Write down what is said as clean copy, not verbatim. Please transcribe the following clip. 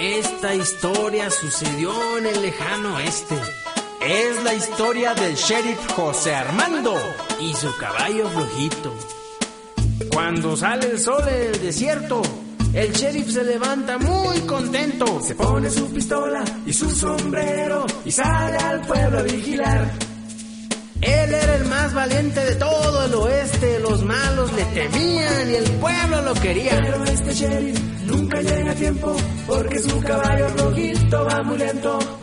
Esta historia sucedió en el lejano oeste. Es la historia del sheriff José Armando y su caballo flojito. Cuando sale el sol en el desierto, el sheriff se levanta muy contento. Se pone su pistola y su sombrero y sale al pueblo a vigilar. Él era el más valiente de todo el oeste. Los malos le temían y el pueblo lo quería. Pero este sheriff nunca llega a tiempo porque su caballo rojito va muy lento.